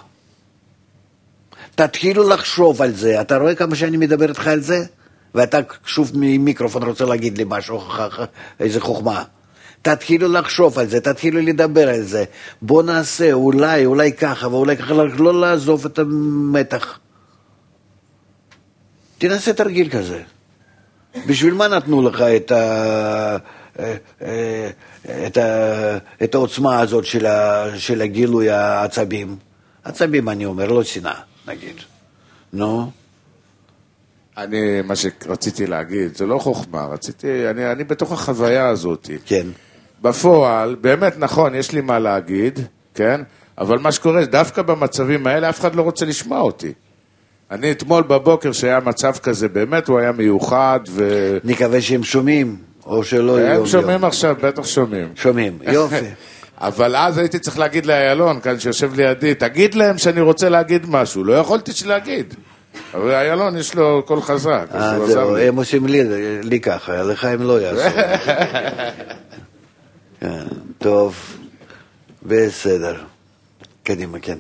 תתחילו לחשוב על זה. אתה רואה כמה שאני מדבר איתך על זה? ואתה שוב ממיקרופון רוצה להגיד לי משהו, איזה חוכמה. תתחילו לחשוב על זה, תתחילו לדבר על זה. בוא נעשה, אולי, אולי ככה, ואולי ככה, לא לעזוב את המתח. תנסה תרגיל כזה. בשביל מה נתנו לך את ה... את, ה... את העוצמה הזאת של, ה... של הגילוי העצבים? עצבים אני אומר, לא שנאה, נגיד. נו? אני, מה שרציתי להגיד, זה לא חוכמה, רציתי, אני, אני בתוך החוויה הזאת. כן. בפועל, באמת נכון, יש לי מה להגיד, כן? אבל מה שקורה, דווקא במצבים האלה, אף אחד לא רוצה לשמוע אותי. אני אתמול בבוקר שהיה מצב כזה, באמת הוא היה מיוחד ו... נקווה שהם שומעים, או שלא... הם שומעים עכשיו, בטח שומעים. שומעים, יופי. אבל אז הייתי צריך להגיד לאיילון, כאן שיושב לידי, תגיד להם שאני רוצה להגיד משהו. לא יכולתי להגיד. אבל איילון יש לו קול חזק. אה, זהו, הם עושים לי, לי ככה, לך הם לא יעשו. טוב, בסדר. קדימה, כן.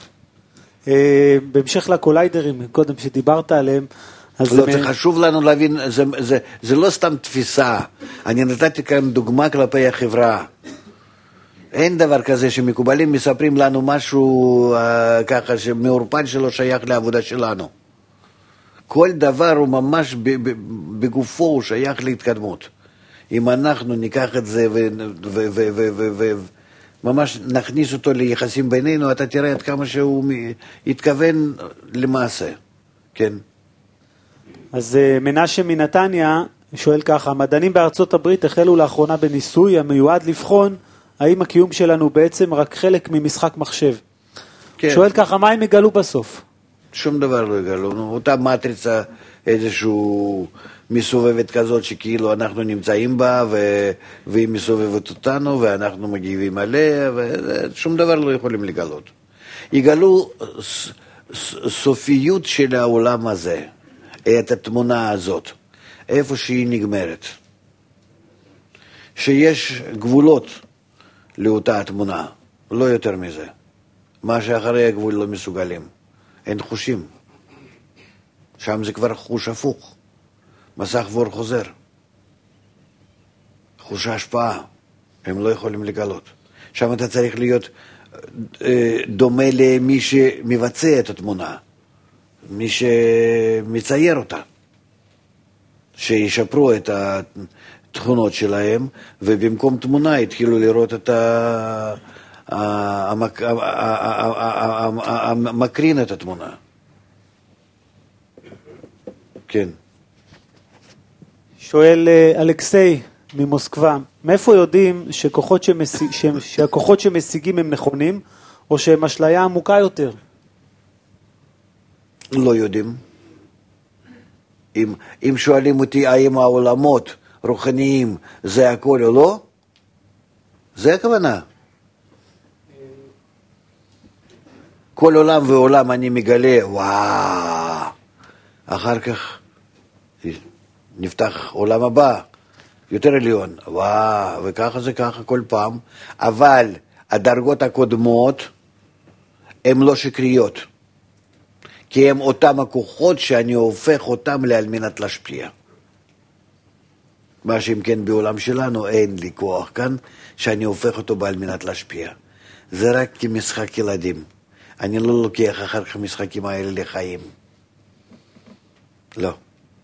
בהמשך לקוליידרים, קודם שדיברת עליהם, לא, זה חשוב לנו להבין, זה, זה, זה לא סתם תפיסה. אני נתתי כאן דוגמה כלפי החברה. אין דבר כזה שמקובלים מספרים לנו משהו אה, ככה שמאורפן שלו שייך לעבודה שלנו. כל דבר הוא ממש בגופו הוא שייך להתקדמות. אם אנחנו ניקח את זה וממש נכניס אותו ליחסים בינינו, אתה תראה עד כמה שהוא יתכוון למעשה. כן. אז מנשה מנתניה שואל ככה, המדענים בארצות הברית החלו לאחרונה בניסוי המיועד לבחון האם הקיום שלנו בעצם רק חלק ממשחק מחשב. כן. שואל ככה, מה הם יגלו בסוף? שום דבר לא יגלו. אותה מטריצה איזשהו מסובבת כזאת שכאילו אנחנו נמצאים בה ו... והיא מסובבת אותנו ואנחנו מגיבים עליה ושום דבר לא יכולים לגלות. יגלו ס... ס... סופיות של העולם הזה, את התמונה הזאת, איפה שהיא נגמרת. שיש גבולות לאותה התמונה, לא יותר מזה. מה שאחרי הגבול לא מסוגלים. אין חושים. שם זה כבר חוש הפוך. מסך בור חוזר. חוש ההשפעה. הם לא יכולים לגלות. שם אתה צריך להיות אה, דומה למי שמבצע את התמונה. מי שמצייר אותה. שישפרו את התכונות שלהם, ובמקום תמונה התחילו לראות את ה... המקרין את התמונה. כן. שואל אלכסי ממוסקבה, מאיפה יודעים שכוחות שמשיג, שהכוחות שמשיגים הם נכונים, או שהם אשליה עמוקה יותר? לא יודעים. אם, אם שואלים אותי האם העולמות רוחניים זה הכל או לא, זה הכוונה. כל עולם ועולם אני מגלה, וואו, אחר כך נפתח עולם הבא, יותר עליון, וואו, וככה זה ככה כל פעם, אבל הדרגות הקודמות הן לא שקריות, כי הן אותם הכוחות שאני הופך אותם על מנת להשפיע. מה שאם כן בעולם שלנו אין לי כוח כאן, שאני הופך אותו על מנת להשפיע. זה רק כמשחק ילדים. אני לא לוקח אחר כך המשחקים האלה לחיים. לא.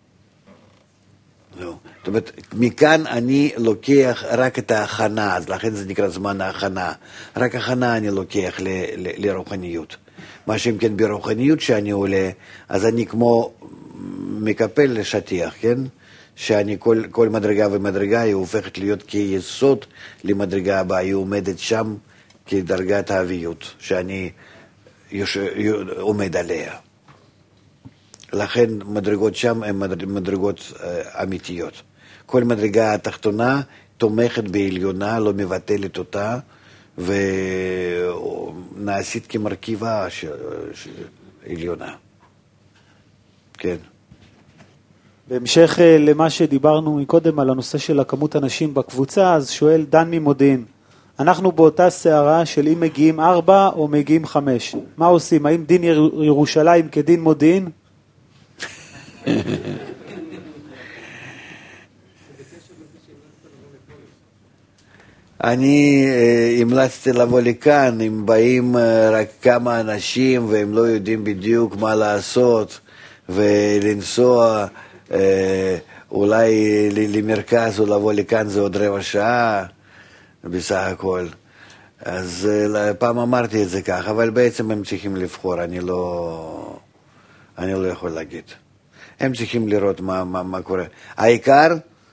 לא. זאת אומרת, מכאן אני לוקח רק את ההכנה, אז לכן זה נקרא זמן ההכנה. רק הכנה אני לוקח ל- ל- לרוחניות. מה שאם כן ברוחניות שאני עולה, אז אני כמו מקפל לשטיח, כן? שאני כל, כל מדרגה ומדרגה היא הופכת להיות כיסוד למדרגה הבאה, היא עומדת שם כדרגת האביות, שאני יוש... עומד עליה. לכן מדרגות שם הן מדרגות אמיתיות. כל מדרגה התחתונה תומכת בעליונה, לא מבטלת אותה, ונעשית כמרכיבה ש... ש... עליונה. כן. בהמשך למה שדיברנו מקודם על הנושא של הכמות אנשים בקבוצה, אז שואל דן ממודיעין, אנחנו באותה סערה של אם מגיעים ארבע או מגיעים חמש. מה עושים? האם דין ירושלים כדין מודיעין? אני המלצתי לבוא לכאן, אם באים רק כמה אנשים והם לא יודעים בדיוק מה לעשות ולנסוע אולי למרכז או לבוא לכאן זה עוד רבע שעה בסך הכל. אז פעם אמרתי את זה כך, אבל בעצם הם צריכים לבחור, אני לא, אני לא יכול להגיד. הם צריכים לראות מה, מה, מה קורה. העיקר,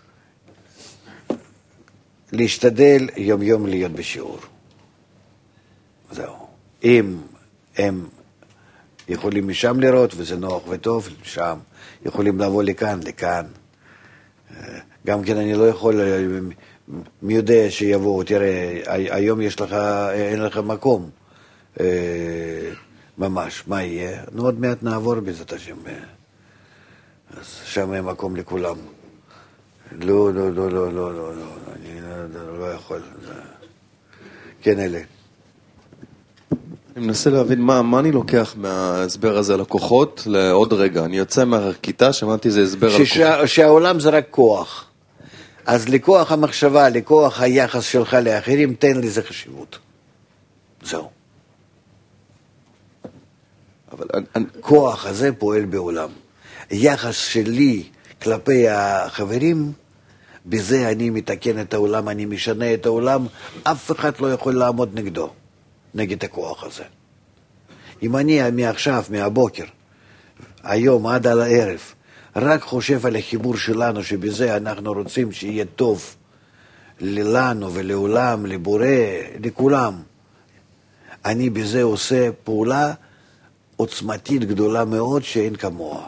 להשתדל יום יום להיות בשיעור. זהו. אם הם יכולים משם לראות, וזה נוח וטוב, שם. יכולים לבוא לכאן, לכאן. גם כן אני לא יכול, מי יודע שיבואו, תראה, היום יש לך, אין לך מקום. ממש, מה יהיה? נו, עוד מעט נעבור בעזרת השם. אז שם יהיה מקום לכולם. לא, לא, לא, לא, לא, לא, לא, אני לא, לא יכול. כן, אלה. אני מנסה להבין מה, מה אני לוקח מההסבר הזה על הכוחות לעוד רגע. אני יוצא מהכיתה, שמעתי זה הסבר על הכוחות. שהעולם זה רק כוח. אז לכוח המחשבה, לכוח היחס שלך לאחרים, תן לזה חשיבות. זהו. אבל אני... כוח הזה פועל בעולם. יחס שלי כלפי החברים, בזה אני מתקן את העולם, אני משנה את העולם, אף אחד לא יכול לעמוד נגדו, נגד הכוח הזה. אם אני מעכשיו, מהבוקר, היום עד על הערב, רק חושב על החיבור שלנו, שבזה אנחנו רוצים שיהיה טוב לנו ולעולם, לבורא, לכולם, אני בזה עושה פעולה עוצמתית גדולה מאוד שאין כמוה.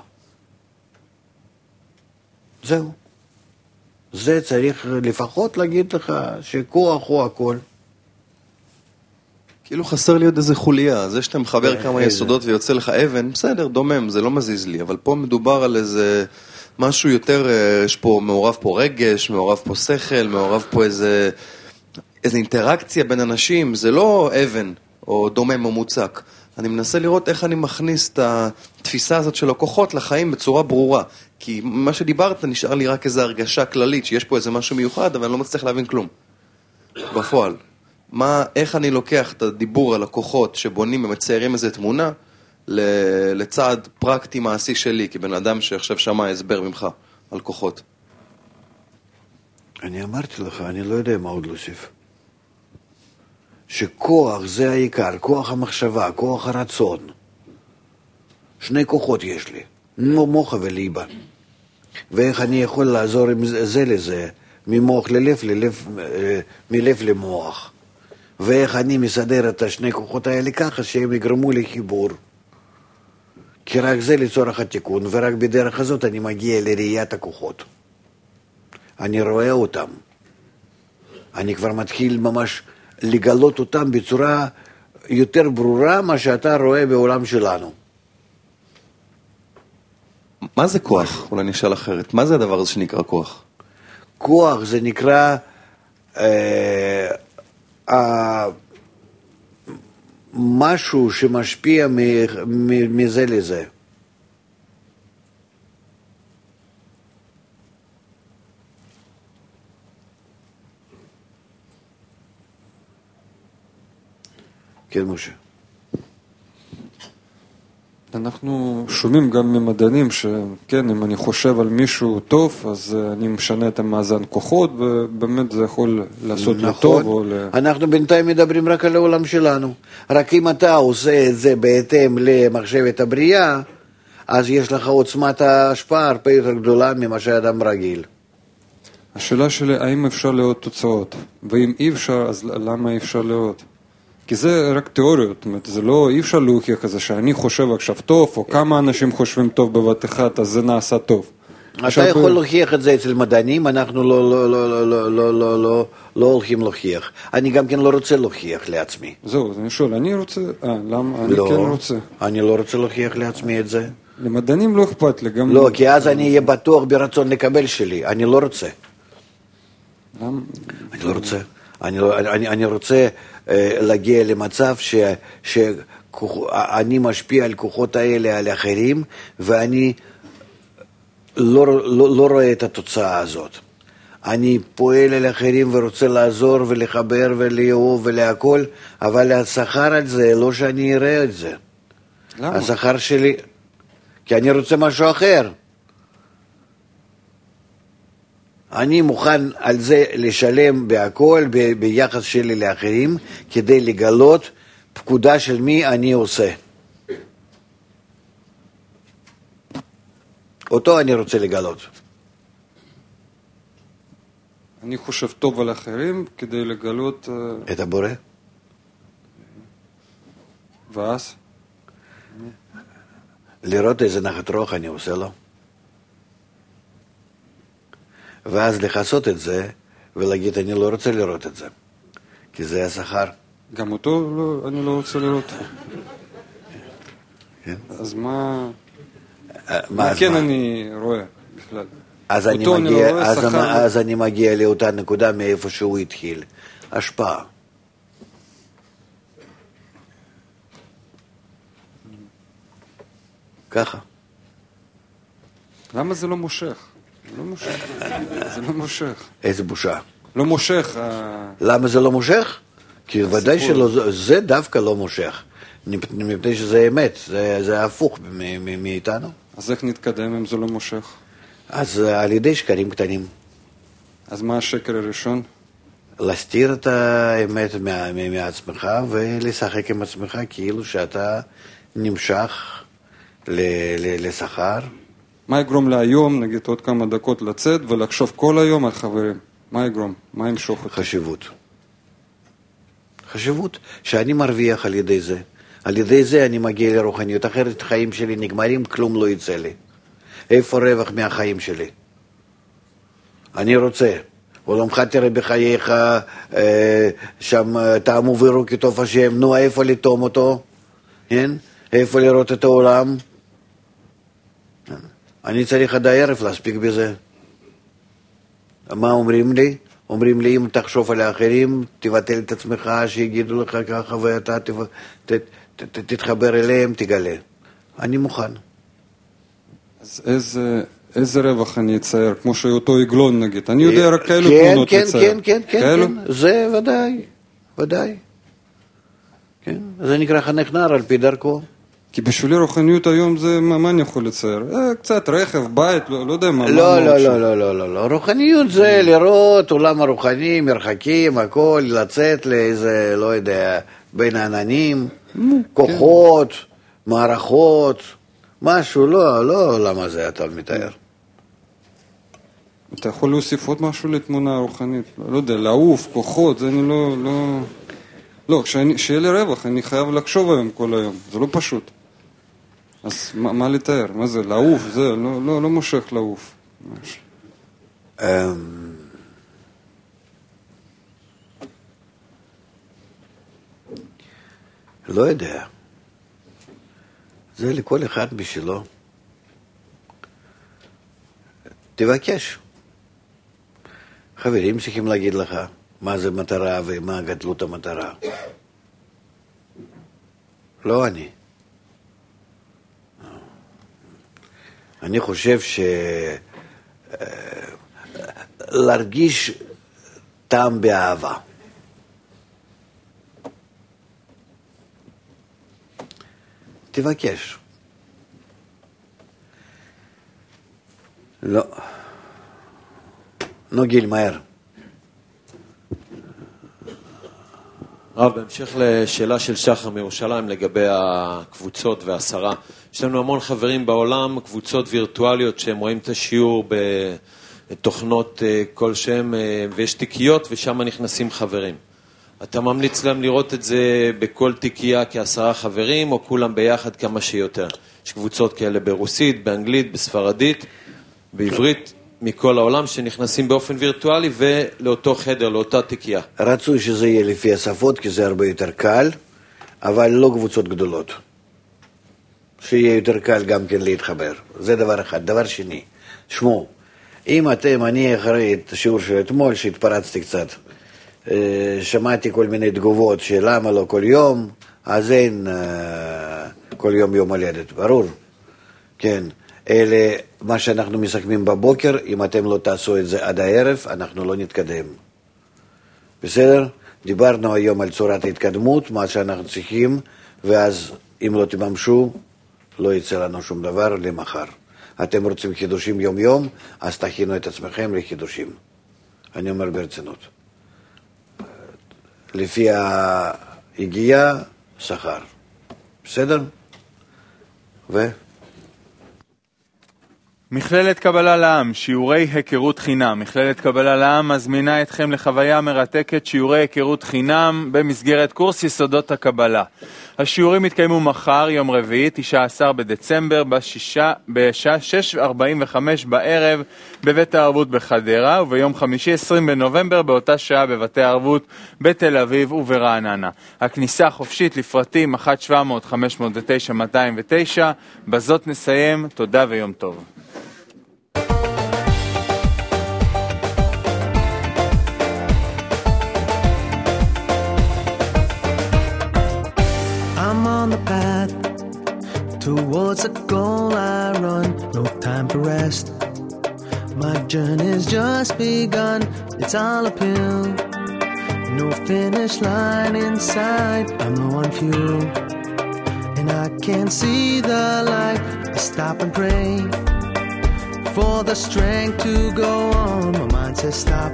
זהו. זה צריך לפחות להגיד לך שכוח הוא הכל. כאילו חסר לי עוד איזה חוליה, זה שאתה מחבר כמה איזה. יסודות ויוצא לך אבן, בסדר, דומם, זה לא מזיז לי, אבל פה מדובר על איזה משהו יותר, יש פה, מעורב פה רגש, מעורב פה שכל, מעורב פה איזה, איזה אינטראקציה בין אנשים, זה לא אבן או דומם או מוצק. אני מנסה לראות איך אני מכניס את התפיסה הזאת של הכוחות לחיים בצורה ברורה. כי מה שדיברת נשאר לי רק איזו הרגשה כללית, שיש פה איזה משהו מיוחד, אבל אני לא מצליח להבין כלום. בפועל. מה, איך אני לוקח את הדיבור על הכוחות שבונים ומציירים איזו תמונה, לצעד פרקטי מעשי שלי, כבן אדם שעכשיו שמע הסבר ממך על כוחות. אני אמרתי לך, אני לא יודע מה עוד להוסיף. שכוח זה העיקר, כוח המחשבה, כוח הרצון. שני כוחות יש לי, מוח וליבה. ואיך אני יכול לעזור עם זה, זה לזה, ממוח ללב, ללב, מלב למוח. ואיך אני מסדר את השני כוחות האלה ככה שהם יגרמו לחיבור. כי רק זה לצורך התיקון, ורק בדרך הזאת אני מגיע לראיית הכוחות. אני רואה אותם. אני כבר מתחיל ממש לגלות אותם בצורה יותר ברורה מה שאתה רואה בעולם שלנו. מה זה כוח? אולי נשאל אחרת. מה זה הדבר הזה שנקרא כוח? כוח זה נקרא אה, אה, משהו שמשפיע מ, מ, מזה לזה. כן, משה. אנחנו שומעים גם ממדענים שכן, אם אני חושב על מישהו טוב, אז אני משנה את המאזן כוחות, ובאמת זה יכול לעשות לי טוב. או ל... אנחנו בינתיים מדברים רק על העולם שלנו. רק אם אתה עושה את זה בהתאם למחשבת הבריאה, אז יש לך עוצמת ההשפעה הרבה יותר גדולה ממה שאדם רגיל. השאלה שלי, האם אפשר לראות תוצאות? ואם אי אפשר, אז למה אי אפשר לראות? כי זה רק תיאוריות, זאת אומרת, זה לא, אי אפשר להוכיח כזה שאני חושב עכשיו טוב, או כמה אנשים חושבים טוב בבת אחת, אז זה נעשה טוב. אתה יכול להוכיח את זה אצל מדענים, אנחנו לא, לא, לא, לא, לא, לא, לא, לא, לא הולכים להוכיח. אני גם כן לא רוצה להוכיח לעצמי. זהו, אז אני שואל, אני רוצה, אה, למה? אני לא, כן רוצה. אני לא רוצה להוכיח לעצמי את זה. למדענים לא אכפת לי, גם... לא, כי אז אני אהיה בטוח ברצון לקבל שלי, אני לא רוצה. למה? אני לא רוצה. אני, אני, אני רוצה uh, להגיע למצב ש, שאני משפיע על כוחות האלה על אחרים, ואני לא, לא, לא רואה את התוצאה הזאת. אני פועל על אחרים ורוצה לעזור ולחבר ולאהוב ולהכל, אבל השכר על זה, לא שאני אראה את זה. למה? השכר שלי, כי אני רוצה משהו אחר. אני מוכן על זה לשלם בהכל, ב- ביחס שלי לאחרים, כדי לגלות פקודה של מי אני עושה. אותו אני רוצה לגלות. אני חושב טוב על אחרים כדי לגלות... את הבורא? ואז? לראות איזה נחת רוח אני עושה לו. ואז לחסות את זה, ולהגיד, אני לא רוצה לראות את זה. כי זה השכר. גם אותו לא, אני לא רוצה לראות. כן. אז מה... מה, מה אז כן מה? אני רואה בכלל? אז אני, אותו אני מגיע, לא רואה אז, שכר. אז אני מגיע לאותה נקודה מאיפה שהוא התחיל. השפעה. ככה. למה זה לא מושך? זה לא מושך. זה לא מושך. איזה בושה. לא מושך. ה- למה זה לא מושך? כי ודאי שלא, זה- זה דווקא לא מושך. מפני שזה אמת, זה, זה הפוך מ- מ- מאיתנו. אז איך נתקדם אם זה לא מושך? אז על ידי שקרים קטנים. אז מה השקר הראשון? להסתיר את האמת מה- מה- מעצמך ולשחק עם עצמך כאילו שאתה נמשך ל- ל- לשכר. מה יגרום להיום, נגיד עוד כמה דקות לצאת ולחשוב כל היום על חברים? מה יגרום? מה ימשוך אותי? חשיבות. חשיבות שאני מרוויח על ידי זה. על ידי זה אני מגיע לרוחניות, אחרת החיים שלי נגמרים, כלום לא יצא לי. איפה רווח מהחיים שלי? אני רוצה. עולמך תראה בחייך, אה, שם אה, טעמו ויראו כי טוב השם, נו איפה לטום אותו? כן? איפה לראות את העולם? אני צריך עד הערב להספיק בזה. מה אומרים לי? אומרים לי, אם תחשוב על האחרים, תבטל את עצמך, שיגידו לך ככה, ואתה תב... ת... ת... ת... תתחבר אליהם, תגלה. אני מוכן. אז איזה, איזה רווח אני אצייר? כמו שאותו עגלון נגיד. אני יודע רק כאלו כן, תמונות כן, לצייר. כן, כן, כן, כאלו? כן, זה ודאי, ודאי. כן, זה נקרא חנך נער על פי דרכו. כי בשבילי רוחניות היום זה, מה, מה אני יכול לצייר? אה, קצת רכב, בית, לא, לא יודע מה. לא, מה לא, עוד שם. לא, לא, לא, לא, לא. רוחניות זה לראות עולם הרוחני, מרחקים, הכל, לצאת לאיזה, לא יודע, בין העננים, כוחות, מערכות, משהו, לא, לא למה זה אתה מתאר. אתה יכול להוסיף עוד משהו לתמונה הרוחנית? לא, לא יודע, לעוף, כוחות, זה אני לא... לא... לא, כשאני, שיהיה לי רווח, אני חייב לחשוב היום כל היום, זה לא פשוט. אז מה, מה לתאר? מה זה? לעוף, זה, לא, לא, לא מושך לעוף. אמ, לא יודע. זה לכל אחד בשבילו. תבקש. חברים צריכים להגיד לך מה זה מטרה ומה גדלות המטרה. לא אני. אני חושב ש... להרגיש טעם באהבה. תבקש. לא. נו גיל, מהר. רב, בהמשך לשאלה של שחר מירושלים לגבי הקבוצות והעשרה, יש לנו המון חברים בעולם, קבוצות וירטואליות שהם רואים את השיעור בתוכנות כלשהם, ויש תיקיות ושם נכנסים חברים. אתה ממליץ להם לראות את זה בכל תיקייה כעשרה חברים, או כולם ביחד כמה שיותר? יש קבוצות כאלה ברוסית, באנגלית, בספרדית, בעברית, מכל העולם שנכנסים באופן וירטואלי ולאותו חדר, לאותה תיקייה. רצוי שזה יהיה לפי השפות, כי זה הרבה יותר קל, אבל לא קבוצות גדולות. שיהיה יותר קל גם כן להתחבר. זה דבר אחד. דבר שני, שמו, אם אתם, אני אחרי את השיעור של אתמול, שהתפרצתי קצת, שמעתי כל מיני תגובות שלמה לא כל יום, אז אין כל יום יום הולדת, ברור. כן, אלה מה שאנחנו מסכמים בבוקר, אם אתם לא תעשו את זה עד הערב, אנחנו לא נתקדם. בסדר? דיברנו היום על צורת ההתקדמות, מה שאנחנו צריכים, ואז אם לא תממשו, לא יצא לנו שום דבר למחר. אתם רוצים חידושים יום יום, אז תכינו את עצמכם לחידושים. אני אומר ברצינות. לפי ההגיעה, שכר. בסדר? ו? מכללת קבלה לעם, שיעורי היכרות חינם. מכללת קבלה לעם מזמינה אתכם לחוויה מרתקת שיעורי היכרות חינם במסגרת קורס יסודות הקבלה. השיעורים יתקיימו מחר, יום רביעי, תשעה עשר בדצמבר, בשעה שש ארבעים וחמש בערב בבית הערבות בחדרה, וביום חמישי עשרים בנובמבר באותה שעה בבתי הערבות בתל אביב וברעננה. הכניסה חופשית לפרטים אחת שבע מאות חמש מאות ותשע מאתיים ותשע. בזאת נסיים, תודה ויום טוב. Towards a goal I run, no time to rest. My journey's just begun, it's all uphill. No finish line in sight, I'm low on fuel. And I can't see the light, I stop and pray for the strength to go on. My mind says stop,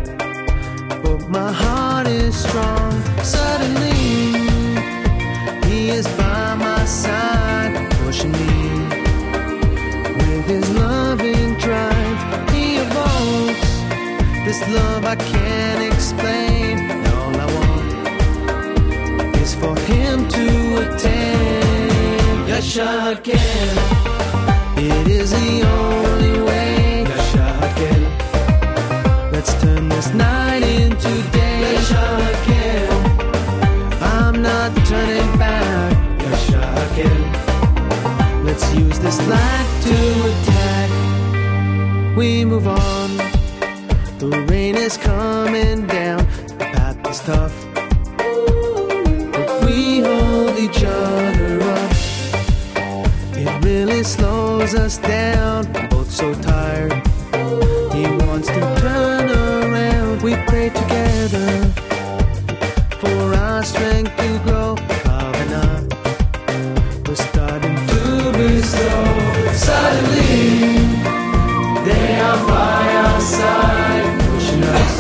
but my heart is strong. Suddenly, He is by my side, pushing me with His loving drive. He evokes this love I can't explain. And all I want is for Him to attain. Yashakel, it is the only way. Yashakel, let's turn this night into day. Yashakel, I'm not turning back. Yashakel, let's use this light to attack. We move on, the rain is coming down, the path is tough, but we hold each other up. It really slows us down, we're both so tired. He wants to turn around, we pray together for our strength to grow. Bhavana, we're starting to be slow. Suddenly, they are by our side, pushing us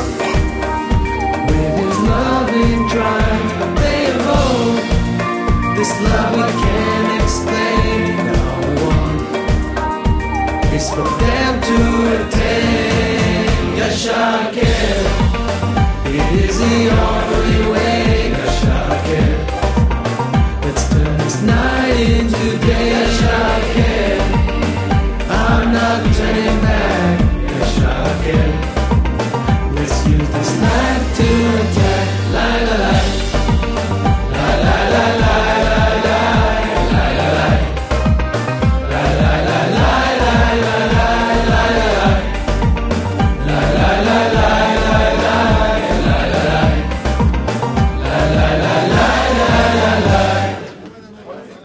with His loving drive. They evoke this love we can't explain. All we want is for them to attain. Yashakel, it is the only way.